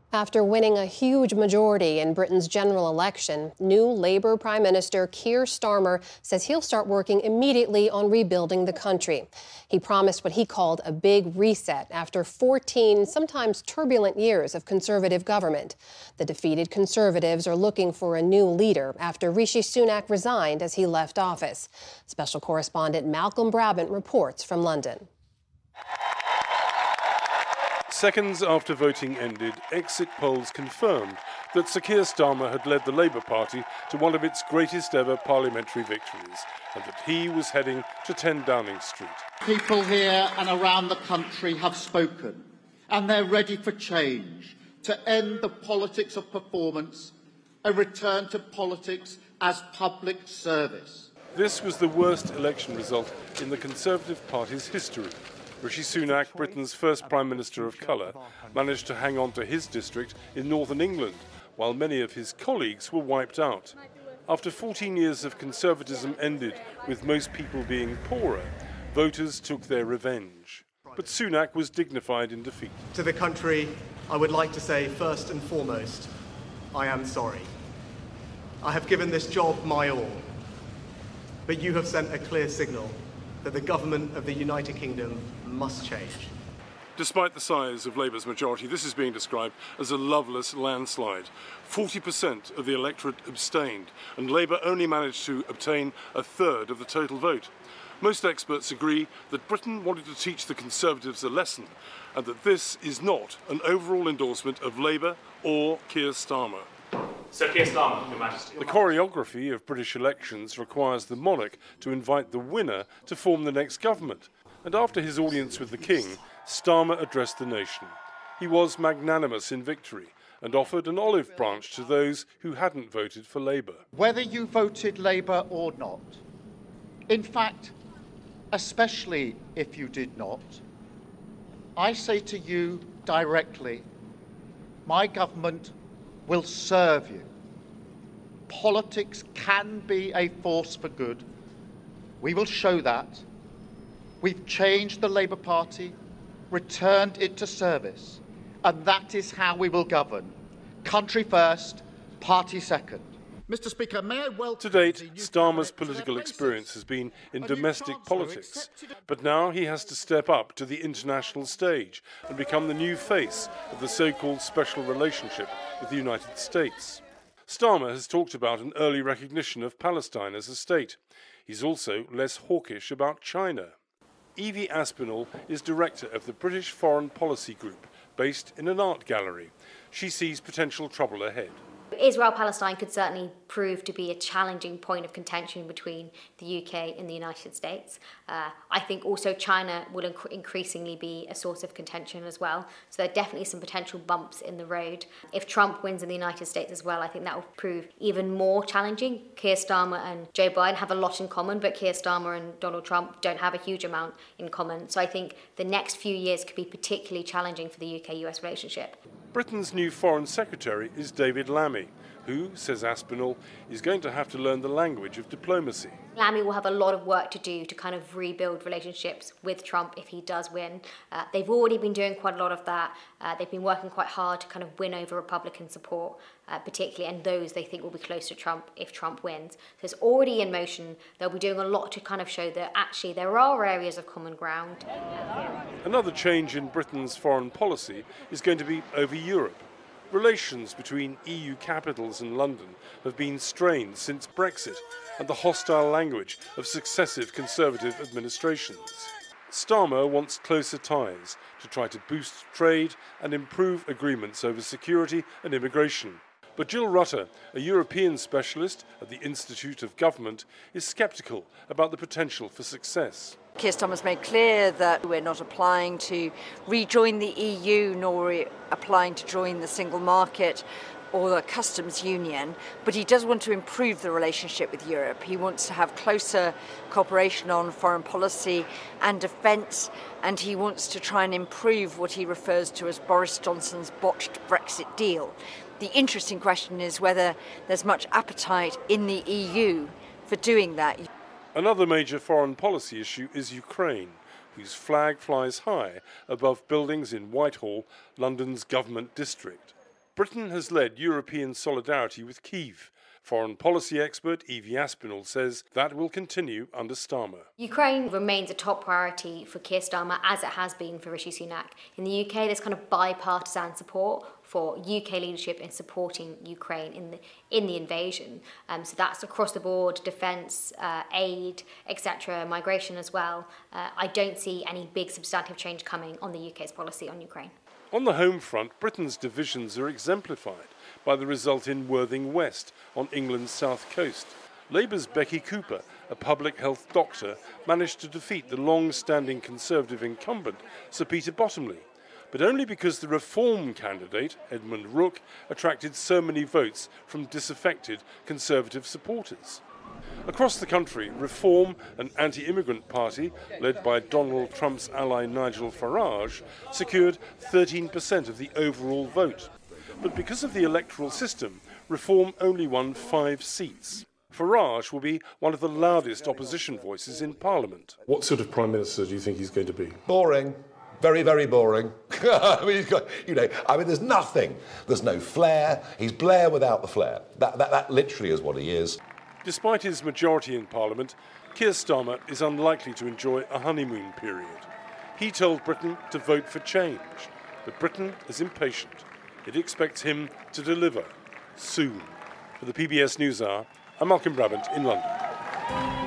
After winning a huge majority in Britain's general election, new Labour Prime Minister Keir Starmer says he'll start working immediately on rebuilding the country. He promised what he called a big reset after 14, sometimes turbulent years of Conservative government. The defeated Conservatives are looking for a new leader after Rishi Sunak resigned as he left office. Special correspondent Malcolm Brabant reports from London. Seconds after voting ended, exit polls confirmed that Sir Keir Starmer had led the Labour Party to one of its greatest ever parliamentary victories, and that he was heading to 10 Downing Street. People here and around the country have spoken, and they're ready for change, to end the politics of performance and return to politics as public service. This was the worst election result in the Conservative Party's history. Rishi Sunak, Britain's first Prime Minister of colour, managed to hang on to his district in northern England, while many of his colleagues were wiped out. After 14 years of Conservatism ended with most people being poorer, voters took their revenge. But Sunak was dignified in defeat. To the country, I would like to say first and foremost, I am sorry. I have given this job my all, but you have sent a clear signal that the government of the United Kingdom must change. Despite the size of Labour's majority, this is being described as a loveless landslide. 40% of the electorate abstained, and Labour only managed to obtain a third of the total vote. Most experts agree that Britain wanted to teach the Conservatives a lesson, and that this is not an overall endorsement of Labour or Keir Starmer. Sir Keir Starmer, Your Majesty. The choreography of British elections requires the monarch to invite the winner to form the next government. And after his audience with the King, Starmer addressed the nation. He was magnanimous in victory and offered an olive branch to those who hadn't voted for Labour. Whether you voted Labour or not, in fact, especially if you did not, I say to you directly, my government will serve you. Politics can be a force for good. We will show that. We've changed the Labour Party, returned it to service, and that is how we will govern. Country first, party second. Mr. Speaker, may I welcome... To date, Starmer's political experience has been in domestic politics, but now he has to step up to the international stage and become the new face of the so-called special relationship with the United States. Starmer has talked about an early recognition of Palestine as a state. He's also less hawkish about China. Evie Aspinall is director of the British Foreign Policy Group, based in an art gallery. She sees potential trouble ahead. Israel-Palestine could certainly prove to be a challenging point of contention between the UK and the United States. I think also China will increasingly be a source of contention as well. So there are definitely some potential bumps in the road. If Trump wins in the United States as well, I think that will prove even more challenging. Keir Starmer and Joe Biden have a lot in common, but Keir Starmer and Donald Trump don't have a huge amount in common. So I think the next few years could be particularly challenging for the UK-US relationship. Britain's new Foreign Secretary is David Lammy, who, says Aspinall, is going to have to learn the language of diplomacy. Lammy will have a lot of work to do to kind of rebuild relationships with Trump if he does win. They've already been doing quite a lot of that. They've been working quite hard to kind of win over Republican support, particularly, and those they think will be close to Trump if Trump wins. So it's already in motion. They'll be doing a lot to kind of show that actually there are areas of common ground. Another change in Britain's foreign policy is going to be over Europe. Relations between EU capitals and London have been strained since Brexit and the hostile language of successive Conservative administrations. Starmer wants closer ties to try to boost trade and improve agreements over security and immigration. But Jill Rutter, a European specialist at the Institute of Government, is sceptical about the potential for success. Keir Starmer's made clear that we're not applying to rejoin the EU, nor are we applying to join the single market or the customs union, but he does want to improve the relationship with Europe. He wants to have closer cooperation on foreign policy and defence, and he wants to try and improve what he refers to as Boris Johnson's botched Brexit deal. The interesting question is whether there's much appetite in the EU for doing that. Another major foreign policy issue is Ukraine, whose flag flies high above buildings in Whitehall, London's government district. Britain has led European solidarity with Kyiv. Foreign policy expert Evie Aspinall says that will continue under Starmer. Ukraine remains a top priority for Keir Starmer, as it has been for Rishi Sunak. In the UK, there's kind of bipartisan support for UK leadership in supporting Ukraine in the invasion. So that's across the board, defence, aid, etc., migration as well. I don't see any big substantive change coming on the UK's policy on Ukraine. On the home front, Britain's divisions are exemplified by the result in Worthing West on England's south coast. Labour's Becky Cooper, a public health doctor, managed to defeat the long-standing Conservative incumbent, Sir Peter Bottomley, but only because the Reform candidate, Edmund Rook, attracted so many votes from disaffected Conservative supporters. Across the country, Reform, an anti-immigrant party led by Donald Trump's ally Nigel Farage, secured 13% of the overall vote. But because of the electoral system, Reform only won 5 seats. Farage will be one of the loudest opposition voices in Parliament. What sort of Prime Minister do you think he's going to be? Boring. Very, very boring. I mean, he's got, there's nothing. There's no flair. He's Blair without the flair. That literally is what he is. Despite his majority in Parliament, Keir Starmer is unlikely to enjoy a honeymoon period. He told Britain to vote for change, but Britain is impatient. It expects him to deliver soon. For the PBS NewsHour, I'm Malcolm Brabant in London.